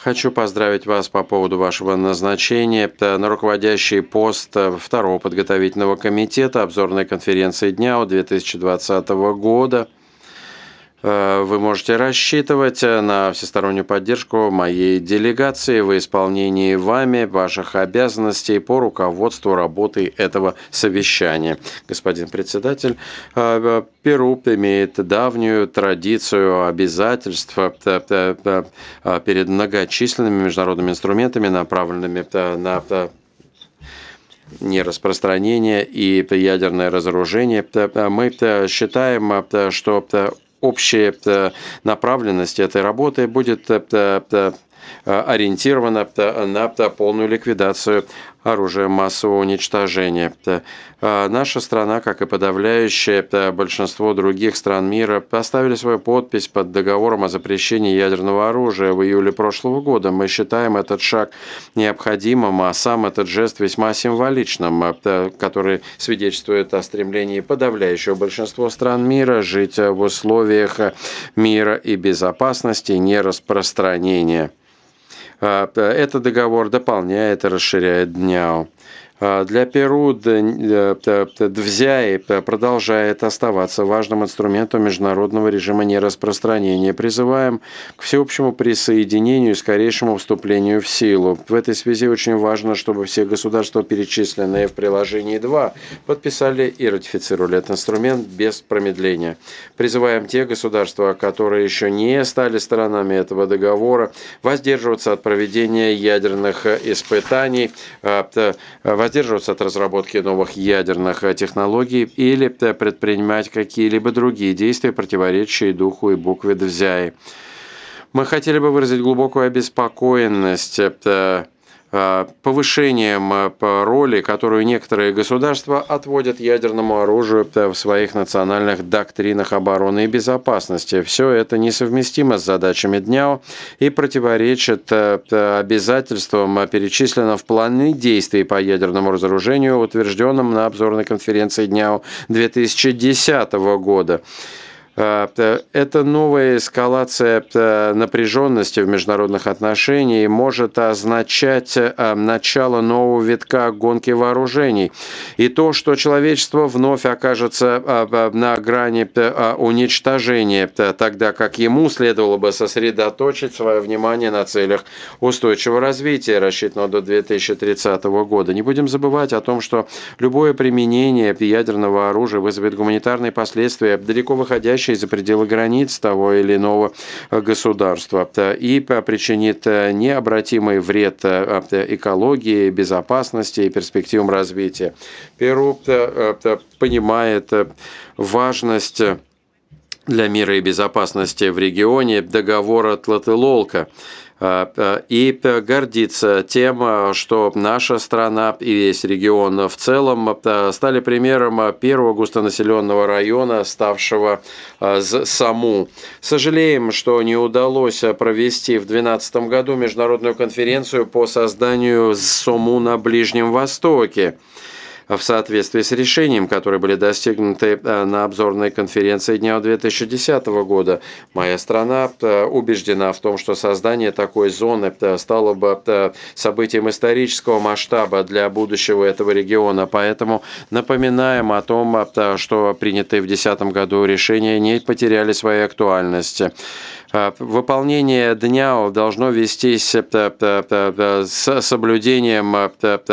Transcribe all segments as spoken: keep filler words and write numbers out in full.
Хочу поздравить вас по поводу вашего назначения на руководящий пост второго подготовительного комитета обзорной конференции дня две тысячи двадцатого года. Вы можете рассчитывать на всестороннюю поддержку моей делегации в исполнении вами ваших обязанностей по руководству работой этого совещания. Господин председатель, Перу имеет давнюю традицию обязательства перед многочисленными международными инструментами, направленными на нераспространение и ядерное разоружение. Мы считаем, что общая направленность этой работы будет ориентирована на полную ликвидацию оружия массового уничтожения. Наша страна, как и подавляющее большинство других стран мира, поставили свою подпись под договором о запрещении ядерного оружия в июле прошлого года. Мы считаем этот шаг необходимым, а сам этот жест весьма символичным, который свидетельствует о стремлении подавляющего большинства стран мира жить в условиях мира и безопасности, нераспространения. Этот договор дополняет и расширяет ДНЯО. Для Перу ДВЗЯИ продолжает оставаться важным инструментом международного режима нераспространения. Призываем к всеобщему присоединению и скорейшему вступлению в силу. В этой связи очень важно, чтобы все государства, перечисленные в приложении два, подписали и ратифицировали этот инструмент без промедления. Призываем те государства, которые еще не стали сторонами этого договора, воздерживаться от проведения ядерных испытаний, воздерживаться от разработки новых ядерных технологий или предпринимать какие-либо другие действия, противоречащие духу и букве ДВЗЯИ. Мы хотели бы выразить глубокую обеспокоенность повышением роли, которую некоторые государства отводят ядерному оружию в своих национальных доктринах обороны и безопасности. Все это несовместимо с задачами ДНЯО и противоречит обязательствам, перечисленным в плане действий по ядерному разоружению, утвержденным на обзорной конференции ДНЯО две тысячи десятого года. Эта новая эскалация напряженности в международных отношениях может означать начало нового витка гонки вооружений. И то, что человечество вновь окажется на грани уничтожения, тогда как ему следовало бы сосредоточить свое внимание на целях устойчивого развития, рассчитанного до две тысячи тридцатого года. Не будем забывать о том, что любое применение ядерного оружия вызовет гуманитарные последствия, далеко выходящие за пределы границ того или иного государства и причинит необратимый вред экологии, безопасности и перспективам развития. Перу понимает важность для мира и безопасности в регионе договора Тлателолко и гордится тем, что наша страна и весь регион в целом стали примером первого густонаселенного района, ставшего САМУ. Сожалеем, что не удалось провести в две тысячи двенадцатом году международную конференцию по созданию СОМУ на Ближнем Востоке. В соответствии с решением, которые были достигнуты на обзорной конференции дня две тысячи десятого года, моя страна убеждена в том, что создание такой зоны стало бы событием исторического масштаба для будущего этого региона. Поэтому напоминаем о том, что принятые в две тысячи десятом году решения не потеряли своей актуальности. Выполнение ДНЯО должно вестись с соблюдением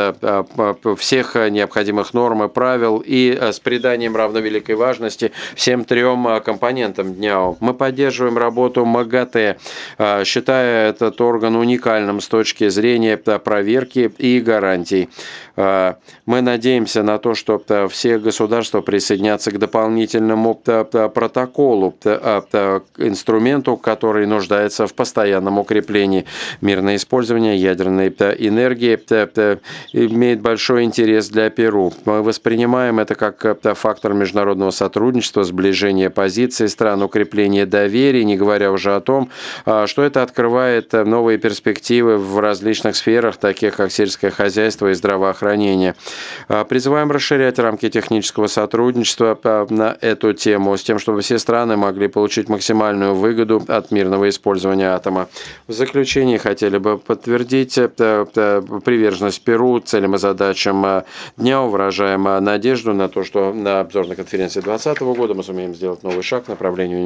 всех необходимых норм и правил и с приданием равновеликой важности всем трем компонентам ДНЯО. Мы поддерживаем работу МАГАТЭ, считая этот орган уникальным с точки зрения проверки и гарантий. Мы надеемся на то, что все государства присоединятся к дополнительному протоколу, инструменту, который нуждается в постоянном укреплении. Мирное использование ядерной энергии имеет большой интерес для Перу Перу. Мы воспринимаем это как фактор международного сотрудничества, сближения позиций стран, укрепления доверия, не говоря уже о том, что это открывает новые перспективы в различных сферах, таких как сельское хозяйство и здравоохранение. Призываем расширять рамки технического сотрудничества на эту тему, с тем, чтобы все страны могли получить максимальную выгоду от мирного использования атома. В заключение хотели бы подтвердить приверженность Перу целям и задачам дня, выражаем надежду на то, что на обзорной конференции двадцатого года мы сумеем сделать новый шаг в направлении